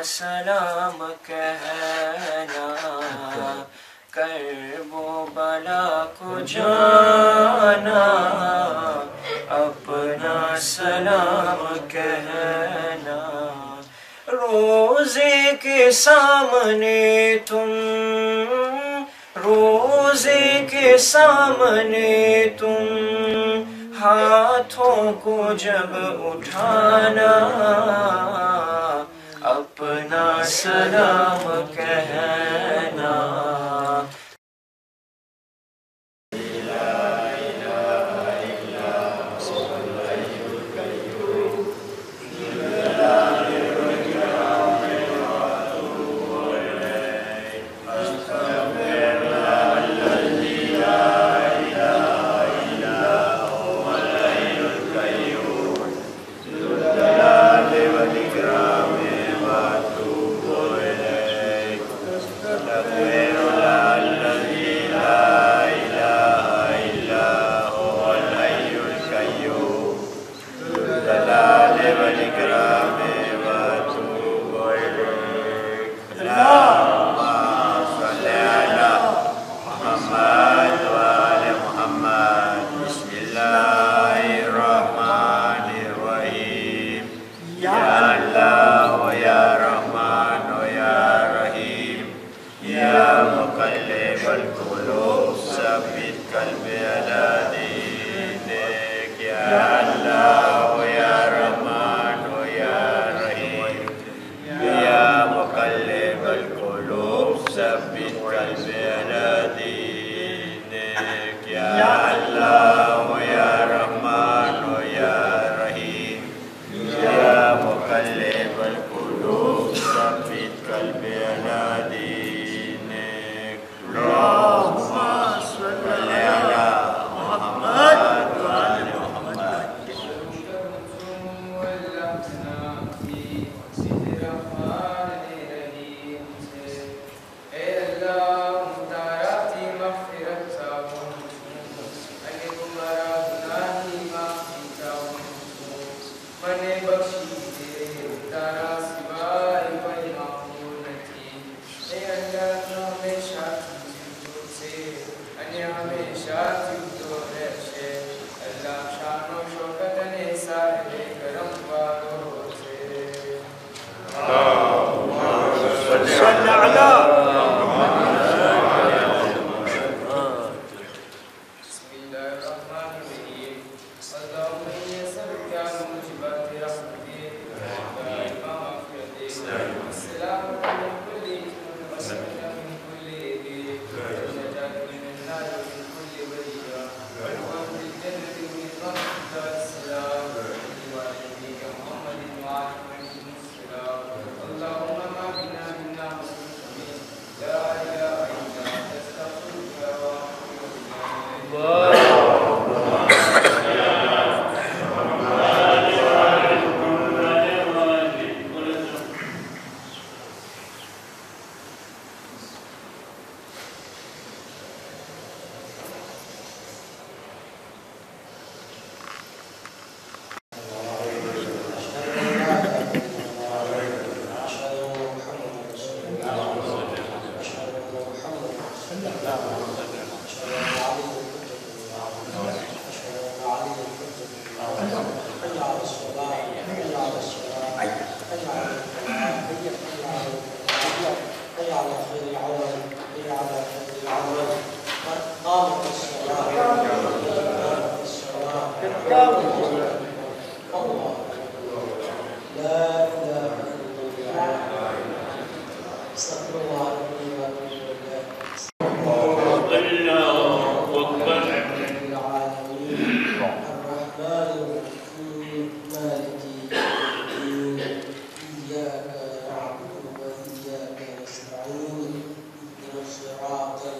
सलाम कहना, कर्बो बला को जाना, अपना सलाम कहना। रोज़े के सामने तुम, रोज़े के सामने तुम हाथों को जब उठाना, अपना सलाम कहना।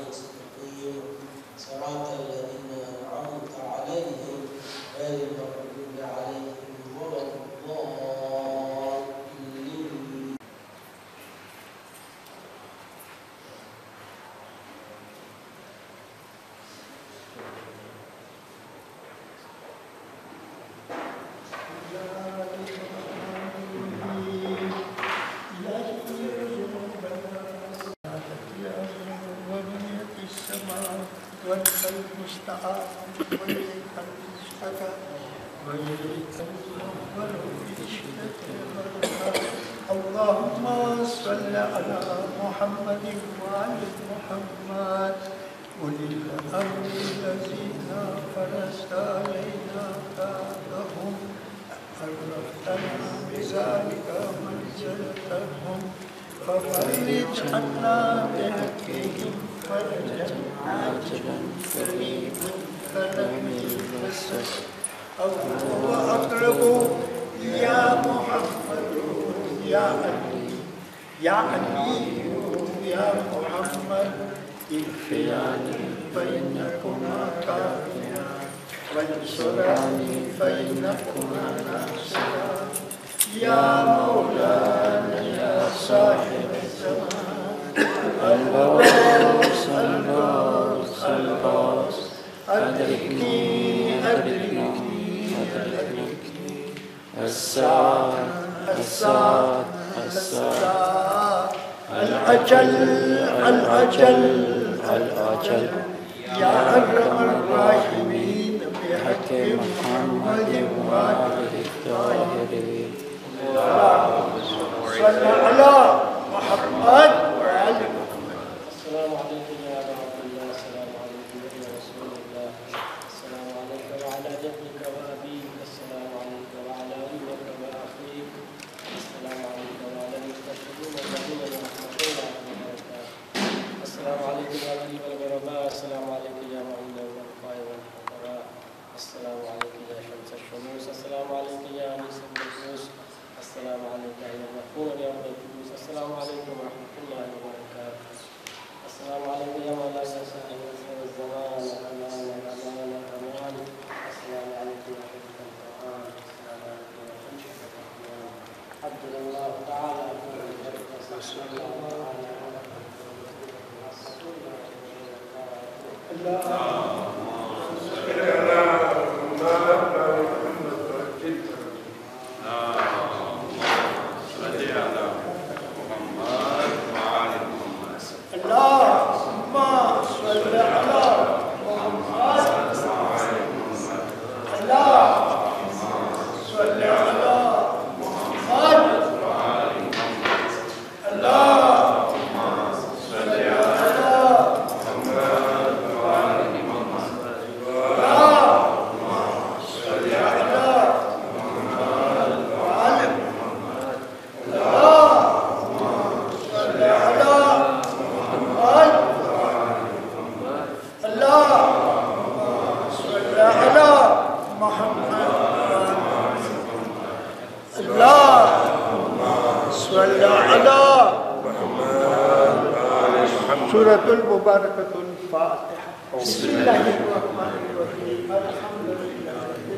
صراط الذين أنعمت عليهم غير المغضوب المستعان وإليك المشتكى وإليك الأول بشدة البركات. اللهم صل على محمد وعلى محمد أولي الأمر الذين فرست علينا بعدهم عرفتنا بذلك منزلتهم ففرج عنا بحقهم فرجا عاجلا قريبا فلم يمسس أقرب وأقرب يا محمد يا علي يا علي يا محمد اغفراني فإنكما كافيان وانصراني فإنكما ناصران يا مولانا يا صاحب الزمان الغوث الغوث الغوث أدركني أدركني أدركني الساعة الساعة الساعة الأجل الأجل الأجل يا أكرم الراحمين بحق محمد وآله الطاهرين. اللهم صل على محمد وعلى محمد. السلام عليكم يا عبد الله، السلام عليكم يا رسول الله، السلام عليك وعلى جدك وأبيك، السلام عليك وعلى أمك وأخيك، السلام عليك وعلى المستشهدين الذين برحمة الله وبركاته. السلام عليكم يا غريب الغرباء، السلام عليك يا معين الوفاء والفقراء، السلام عليك يا شمس الشموس، السلام عليك يا أنيس النفوس، السلام عليك يا المغفور يا رب القدوس، السلام عليكم ورحمة الله وبركاته. السلام عليك يا مولاي صاحب الزمان، الأمان الأمان الأمان، السلام عليك يا حفظ القرآن، السلام عليك يا حجة الرحمن. عبد الله تعالى سورة المباركة الفاتحة. بسم الله الرحمن الرحيم. الحمد لله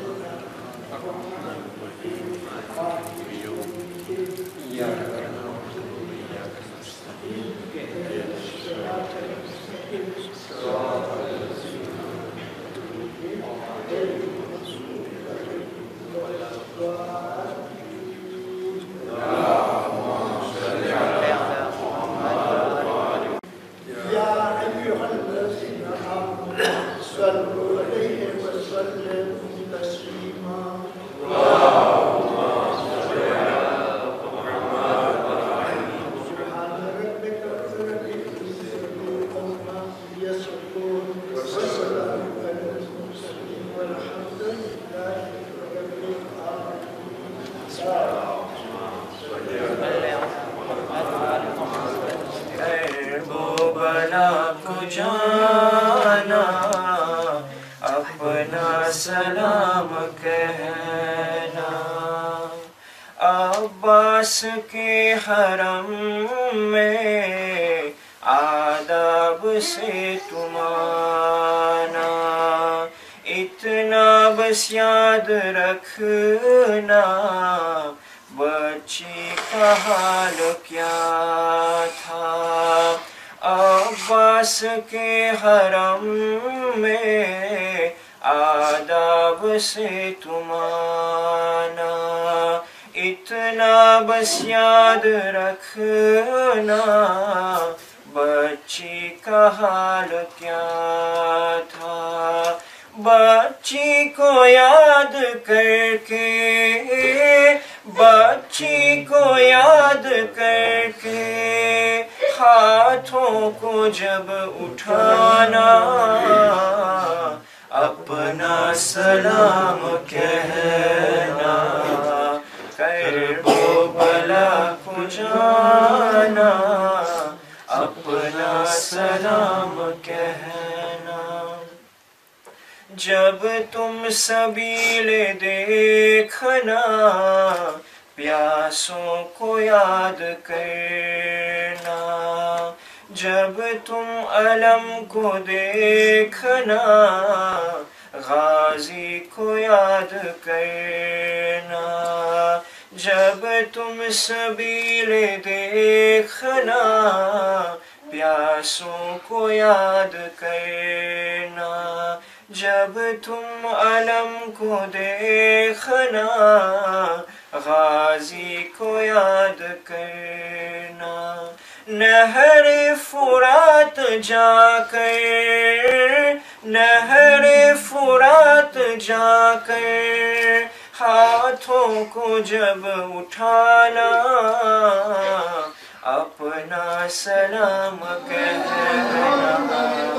अपना सलाम कहना, अब्बास के हरम में आदाब से तुम आना, इतना बस याद रखना बच्ची का हाल क्या था। अब्बास के हरम में आदाब से तुम आना, इतना बस याद रखना बच्ची का हाल क्या था। बच्ची को याद करके, बच्ची को याद करके हाथों को जब उठाना, अपना सलाम कहना, कर्बला को जाना, अपना सलाम कहना। जब तुम सबील देखना, प्यासों को याद करना। जब तुम अलम को देखना, गाजी को याद करना। जब तुम सबील देखना, प्यासों को याद करना। जब तुम अलम को देखना, गाजी को याद करना। नहर फुरात जाकर, नहर फुरात जाकर हाथों को जब उठाना, अपना सलाम कहना।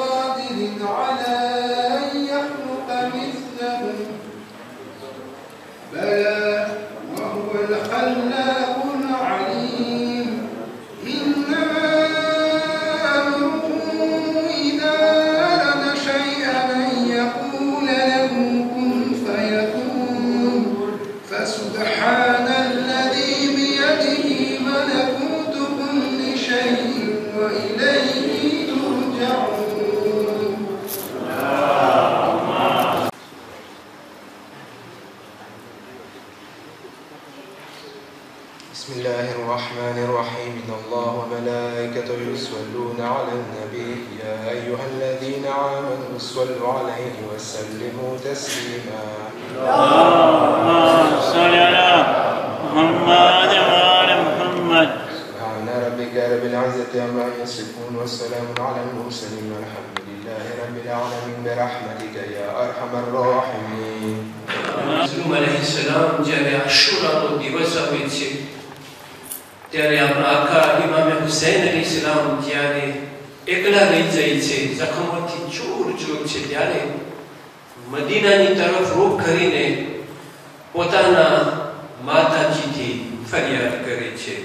बिस्मिल्लाहिर्रहमानिर्रहीम। इन्नल्लाहा व मलाइकतहु युस्वल्लूना अलन नबी या अय्युहल्लज़ीना आमनू सल्लु अलैहि व सल्लिमू तस्लीमा। अल्लाहुम्मा सल्लि अला मुहम्मद व आलि मुहम्मद। सुब्हान रब्बिका रब्बिल इज़्ज़ति अम्मा यसिफून व सलामुन अलल मुरसलीन वल्हम्दुलिल्लाहि रब्बिल आलमीन बिरहमतिका या अरहमर राहिमीन। મઝલૂમ અલૈહિસ્સલામ જ્યારે આશુરાનો દિવસ આવે છે ત્યારે આપણા આકા ઇમામ હુસૈન અલૈહિસ્સલામ જ્યારે એકલા રહી જાય છે, જખમોથી ચૂર ચૂર છે, ત્યારે મદીનાની તરફ રૂખ કરીને પોતાના માતાજીથી ફરિયાદ કરે છે,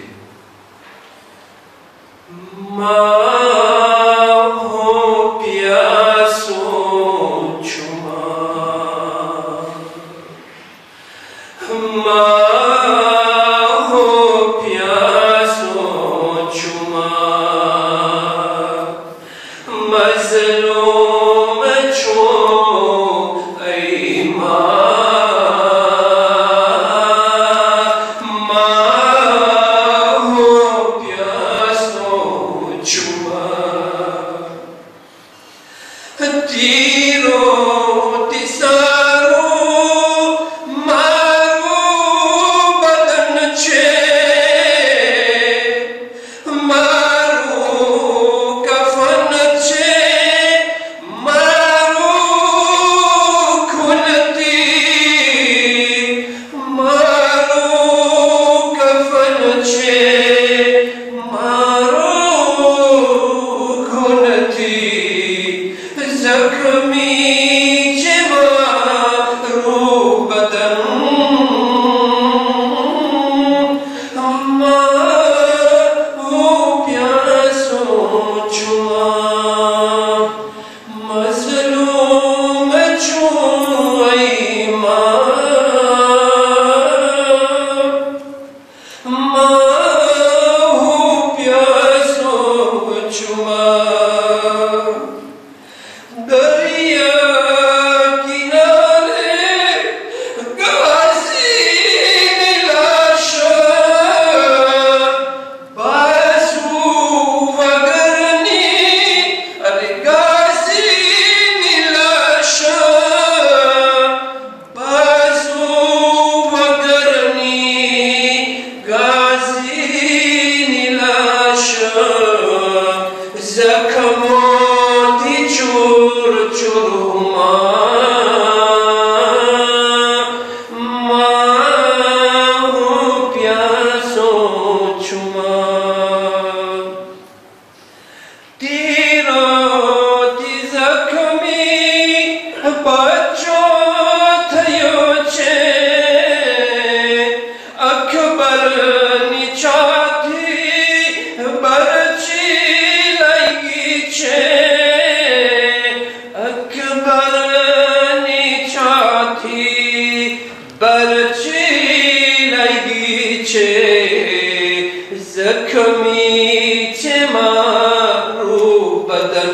માँ हो प्यासो छुमा, माँ हो प्यासो छुमा, मज़लूम छो ऐ माँ, माँ हो प्यासो छुमा। सोचुमा तेरा ती जखमी बच्चो थयो छे अकबर नि चाथी बरची लगी छे अकबर नि चाथी बरची लगी छे जखमी छे मारू बदन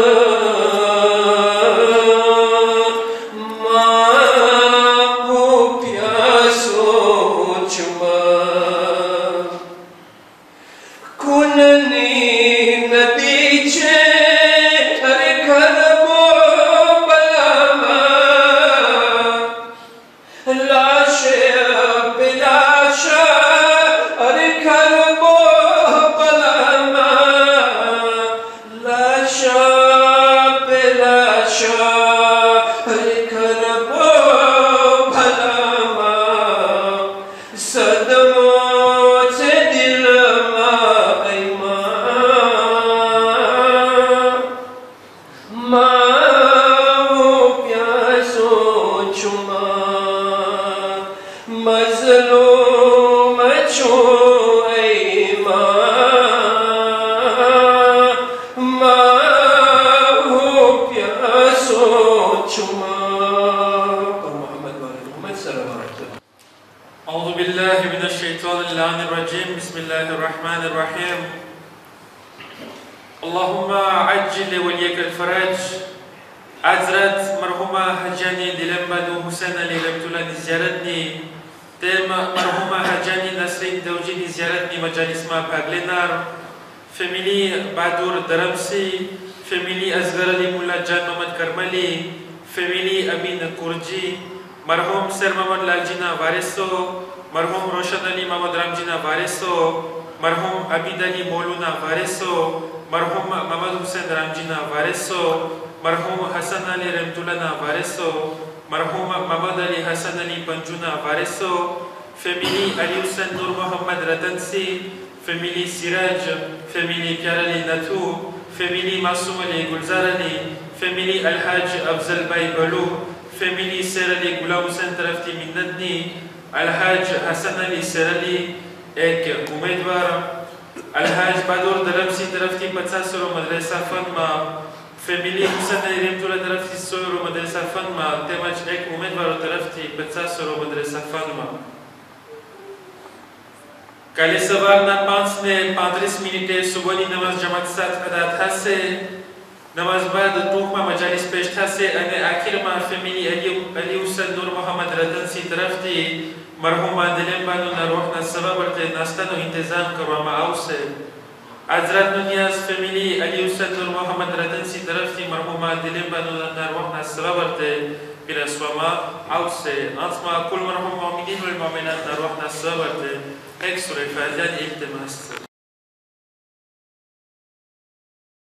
Bismillahirrahmanirrahim. Allahumma ajil waliyaka al-faraj. Hazrat marhuma Hajani Dilembadu Hussein Ali Lamtulani ziyaratni tem marhuma Hajani Nasrin Dawjini ziyaratni majalisma Paglenar family Badur Daramsi family Asghar Ali Mullah Jan Muhammad Karmali family Amin Kurji marhum Sir Muhammad Laljina Variso marhum Roshan Ali Muhammad Ramjina Variso marhum Abid Ali Mouluna Variso marhum Muhammad Hussein Ramjina Variso marhum Hassan Ali Ramtulana Variso marhum Muhammad Ali Hassan Ali Panjuna Variso family Ali Hussein Nur Muhammad Ratansi family Siraj family Pyar Ali Natu family Masoum Ali Gulzar Ali family Al-Hajj Afzal Bhai Balu family Sir Ali Ghulam Hussain Tarafti Minnatni Al-Hajj Hassan Ali Sir Ali एक उम्मीदवार अलहाज बहादुर दरमसी तरफती 50 रो मदरसा फनमा family Hussain Ali रहमतुल्लाह तरफती 100 रो मदरसा फनमा तेमज एक उम्मीदवार तरफती 50 रो मदरसा फनमा कल सवार ना 5:35 मिनटे सुबह की नमाज जमात साथ अदा था से नमाज बाद टूमा मजालिस पेश था से अने आखिर में फैमिली अली हुसैन नूर मोहम्मद रतनसी तरफती मरहुमा दिलेम्बानु ना रोहना सबब बरते नास्तानो इंतजाम करवामा आवसे हजरत नियाज फैमिली अली हुसैन नूर मोहम्मद रतनसी तरफती मरहुमा दिलेम्बानु ना रोहना सबब बरते बिरस्वामा आवसे आत्मा कुल मरहुम मोमिनीन वल मोमिनात ना रोहना सबब बरते एक सूरह फातिहा इल्तिमास